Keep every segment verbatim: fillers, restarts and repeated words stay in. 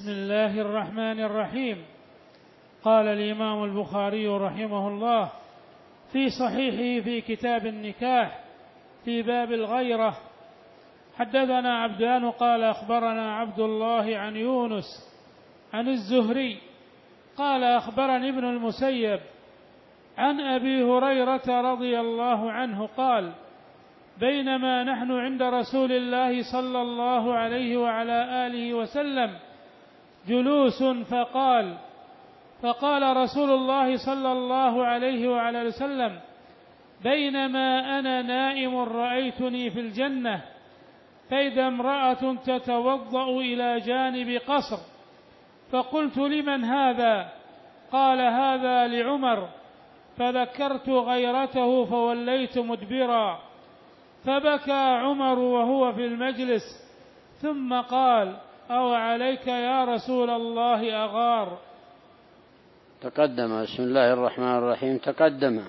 بسم الله الرحمن الرحيم. قال الإمام البخاري رحمه الله في صحيحه في كتاب النكاح في باب الغيرة: حدثنا عبدان قال أخبرنا عبد الله عن يونس عن الزهري قال أخبرني ابن المسيب عن أبي هريرة رضي الله عنه قال: بينما نحن عند رسول الله صلى الله عليه وعلى آله وسلم جلوس فقال فقال رسول الله صلى الله عليه وعلى آله وسلم: بينما أنا نائم رأيتني في الجنة فإذا امرأة تتوضأ إلى جانب قصر، فقلت: لمن هذا؟ قال: هذا لعمر. فذكرت غيرته فوليت مدبرا، فبكى عمر وهو في المجلس، ثم قال: أو عليك يا رسول الله أغار. تقدم. بسم الله الرحمن الرحيم. تقدم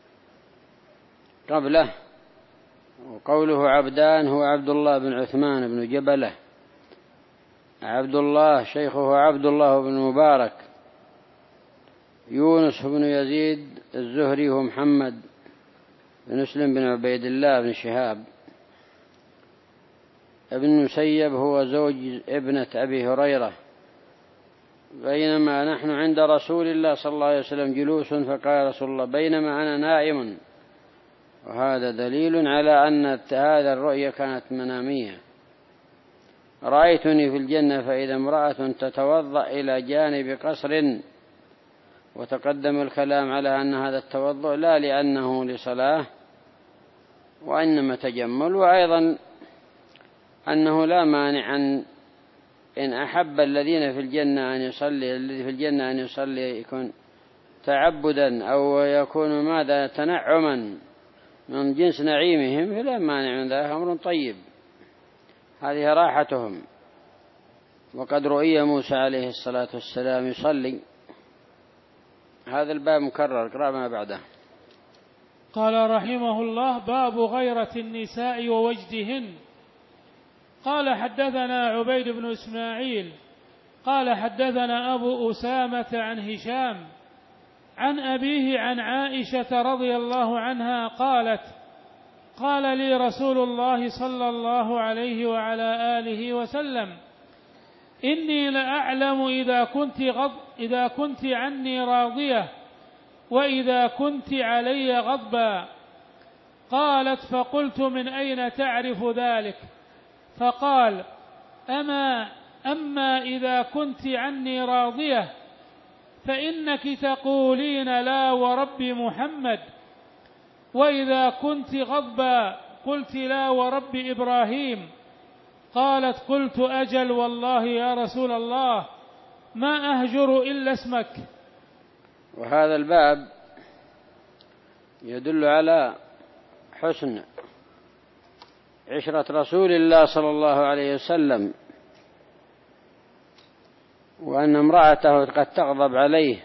قبله. وقوله عبدان هو عبد الله بن عثمان بن جبلة. عبد الله شيخه عبد الله بن مبارك. يونس بن يزيد الزهري هو محمد بن مسلم بن عبيد الله بن شهاب. ابن المسيب هو زوج ابنة أبي هريرة. بينما نحن عند رسول الله صلى الله عليه وسلم جلوس فقال رسول الله: بينما أنا نائم. وهذا دليل على أن هذا الرؤيا كانت منامية. رأيتني في الجنة فإذا امرأة تتوضأ إلى جانب قصر. وتقدم الكلام على أن هذا التوضؤ لا لأنه لصلاة وإنما تجمل، وأيضا أنه لا مانع أن إن أحب الذين في الجنة أن يصلي الذي في الجنة أن يصلي يكون تعبدا أو يكون ماذا تنعما من جنس نعيمهم، فلا مانع من ذلك، أمر طيب، هذه راحتهم. وقد رؤي موسى عليه الصلاة والسلام يصلي. هذا الباب مكرر، اقرأ ما بعده. قال رحمه الله: باب غيرة النساء ووجدهن. قال حدثنا عبيد بن إسماعيل قال حدثنا أبو أسامة عن هشام عن أبيه عن عائشة رضي الله عنها قالت: قال لي رسول الله صلى الله عليه وعلى آله وسلم: إني لأعلم إذا كنت, غض إذا كنت عني راضية وإذا كنت علي غضبا. قالت: فقلت: من أين تعرف ذلك؟ فقال: أما أما إذا كنت عني راضية فإنك تقولين لا ورب محمد، وإذا كنت غضبا قلت لا ورب إبراهيم. قالت: قلت: أجل والله يا رسول الله ما أهجر إلا اسمك. وهذا الباب يدل على حسن عشرة رسول الله صلى الله عليه وسلم، وأن امرأته قد تغضب عليه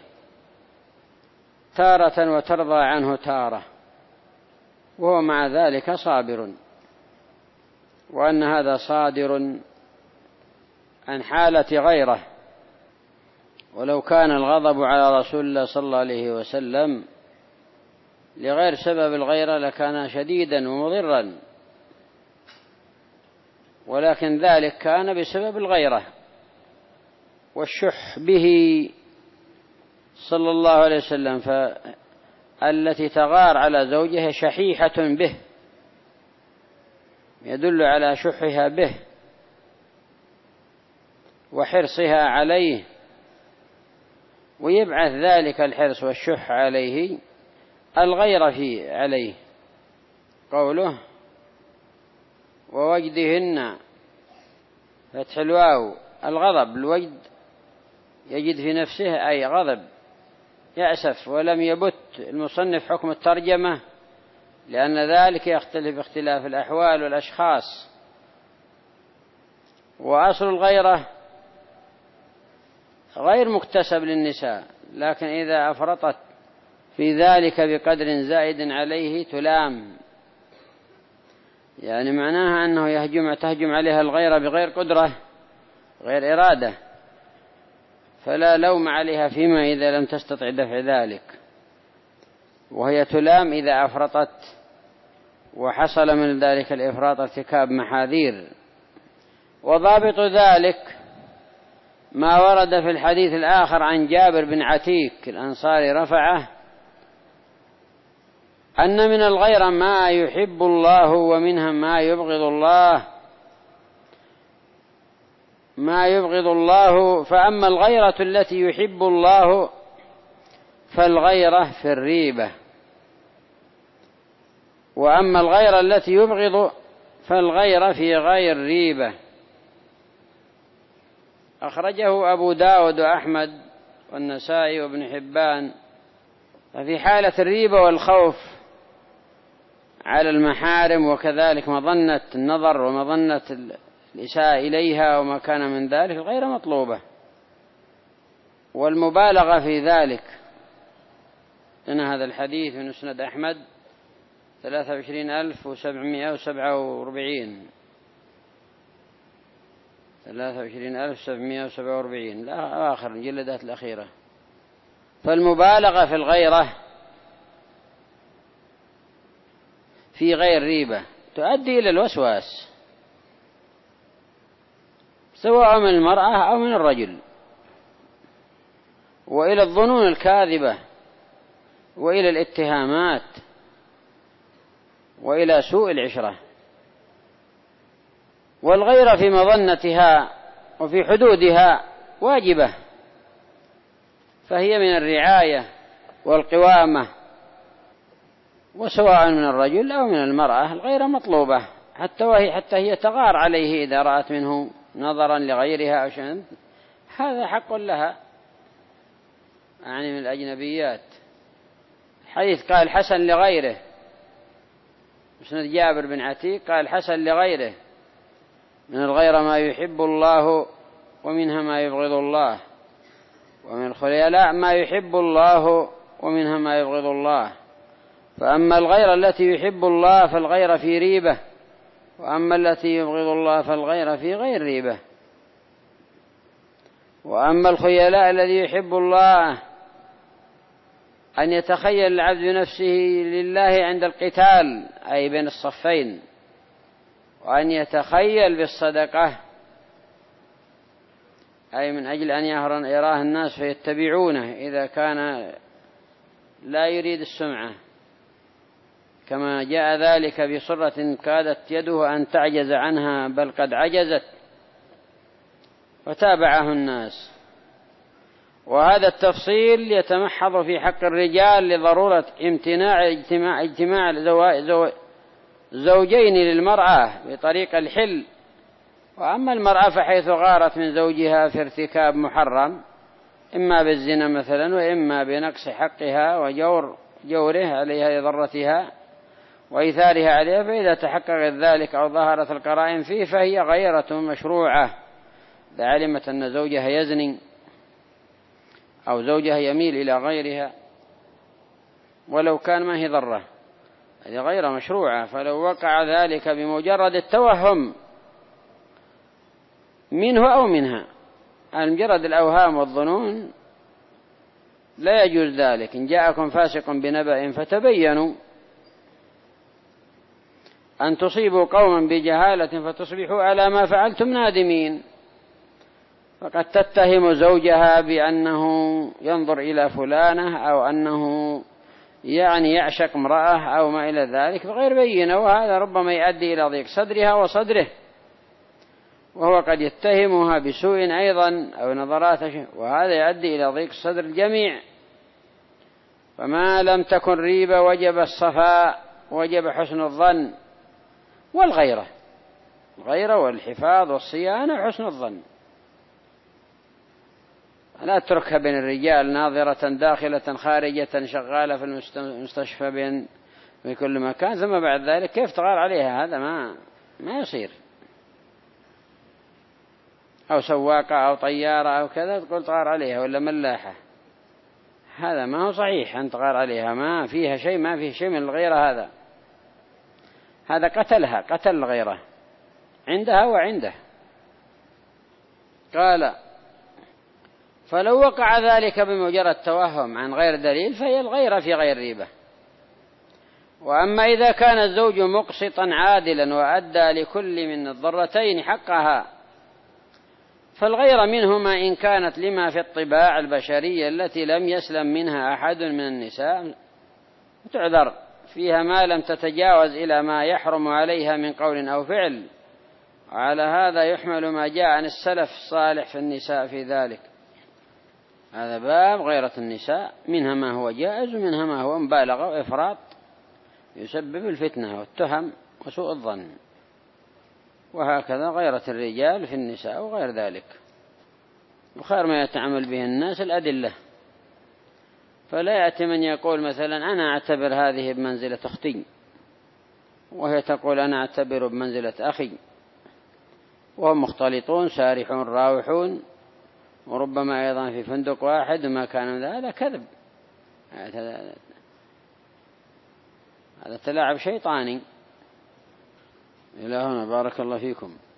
تارة وترضى عنه تارة، وهو مع ذلك صابر، وأن هذا صادر عن حالة غيره. ولو كان الغضب على رسول الله صلى الله عليه وسلم لغير سبب الغيرة لكان شديدا ومضرا، ولكن ذلك كان بسبب الغيرة والشح به صلى الله عليه وسلم، فالتي تغار على زوجها شحيحة به، يدل على شحها به وحرصها عليه، ويبعث ذلك الحرص والشح عليه الغيرة فيه عليه. قوله: ووجدهن، فتح الواو الغضب، الوجد يجد في نفسه أي غضب، يأسف، ولم يبت المصنف حكم الترجمة لأن ذلك يختلف باختلاف الأحوال والأشخاص. وأصل الغيرة غير مكتسب للنساء، لكن إذا أفرطت في ذلك بقدر زائد عليه تلام، يعني معناها أنه يهجم تهجم عليها الغيرة بغير قدرة غير إرادة، فلا لوم عليها فيما إذا لم تستطع دفع ذلك، وهي تلام إذا أفرطت وحصل من ذلك الإفراط ارتكاب محاذير. وضابط ذلك ما ورد في الحديث الآخر عن جابر بن عتيك الأنصاري رفعه، أن من الغيرة ما يحب الله ومنها ما يبغض الله ما يبغض الله فأما الغيرة التي يحب الله فالغيرة في الريبة، وأما الغيرة التي يبغض فالغيرة في غير ريبة. أخرجه أبو داود وأحمد والنسائي وابن حبان. ففي حالة الريبة والخوف على المحارم، وكذلك مظنة النظر ومظنة الإساءة إليها وما كان من ذلك غير مطلوبة، والمبالغة في ذلك. إن هذا الحديث من مسند أحمد ثلاثة وعشرين ألف وسبعمائة وسبعة وأربعين ثلاثة وعشرين ألف وسبعمائة وسبعة وأربعين لا آخر الجلدات الأخيرة. فالمبالغة في الغيرة في غير ريبة تؤدي إلى الوسواس، سواء من المرأة أو من الرجل، وإلى الظنون الكاذبة، وإلى الاتهامات، وإلى سوء العشرة. والغيرة في مظنتها وفي حدودها واجبة، فهي من الرعاية والقوامة، وسواء من الرجل أو من المرأة الغيرة مطلوبة، حتى وهي حتى هي تغار عليه إذا رأت منه نظرا لغيرها أو شيئا، هذا حق لها، يعني من الأجنبيات. حيث قال حسن لغيره، مسند جابر بن عتيق قال حسن لغيره: من الغيرة ما يحب الله ومنها ما يبغض الله، ومن الخيلاء ما يحب الله ومنها ما يبغض الله. فأما الغيرة التي يحب الله فالغيرة في ريبة، وأما التي يبغض الله فالغيرة في غير ريبة. وأما الخيلاء الذي يحب الله أن يتخيل العبد نفسه لله عند القتال، أي بين الصفين، وأن يتخيل بالصدقة، أي من أجل أن يراه الناس فيتبعونه إذا كان لا يريد السمعة، كما جاء ذلك بصرة كادت يده أن تعجز عنها بل قد عجزت وتابعه الناس. وهذا التفصيل يتمحض في حق الرجال لضرورة امتناع اجتماع, اجتماع زوجين للمرأة بطريق الحل. وأما المرأة فحيث غارت من زوجها في ارتكاب محرم، إما بالزنا مثلا، وإما بنقص حقها وجور جوره عليها لضرتها وإيثارها عليها، فإذا تحقق ذلك أو ظهرت القرائن فيه فهي غيرة مشروعة، إذا علمت أن زوجها يزني أو زوجها يميل إلى غيرها ولو كان ما هي ضرة، هذه غير مشروعة. فلو وقع ذلك بمجرد التوهم منه أو منها، عن مجرد الأوهام والظنون، لا يجوز ذلك. إن جاءكم فاسق بنبأ فتبينوا أن تصيبوا قوما بجهالة فتصبحوا على ما فعلتم نادمين. فقد تتهم زوجها بأنه ينظر إلى فلانة، أو أنه يعني يعشق امرأة أو ما إلى ذلك بغير بينة، وهذا ربما يؤدي إلى ضيق صدرها وصدره، وهو قد يتهمها بسوء أيضا أو نظرات، وهذا يؤدي إلى ضيق صدر الجميع. فما لم تكن ريبة وجب الصفاء، وجب حسن الظن والغيرة، الغيرة والحفاظ والصيانة وحسن الظن. لا تتركها بين الرجال ناظرة داخلة خارجة شغالة في المستشفى بين في كل مكان، ثم بعد ذلك كيف تغار عليها؟ هذا ما ما يصير. أو سواقة أو طيارة أو كذا تقول تغار عليها، ولا ملاحة، هذا ما هو صحيح أن تغار عليها، ما فيها شيء، ما فيه شيء من الغيرة. هذا هذا قتلها، قتل الغيرة عندها وعنده. قال: فلو وقع ذلك بمجرد توهم عن غير دليل فهي الغيرة في غير ريبة. وأما إذا كان الزوج مقسطا عادلا وأدى لكل من الضرتين حقها فالغيرة منهما إن كانت لما في الطباع البشرية التي لم يسلم منها أحد من النساء تعذر فيها ما لم تتجاوز إلى ما يحرم عليها من قول أو فعل. وعلى هذا يحمل ما جاء عن السلف الصالح في النساء في ذلك. هذا باب غيرة النساء، منها ما هو جائز ومنها ما هو مبالغة وإفراط يسبب الفتنة والتهم وسوء الظن. وهكذا غيرة الرجال في النساء وغير ذلك. وخير ما يتعامل به الناس الأدلة، فلا يأتي من يقول مثلا أنا أعتبر هذه بمنزلة أختي وهي تقول أنا أعتبر بمنزلة أخي، وهم مختلطون سارحون راوحون وربما أيضا في فندق واحد وما كان هذا كذب، هذا تلاعب شيطاني. إلى هنا بارك الله فيكم.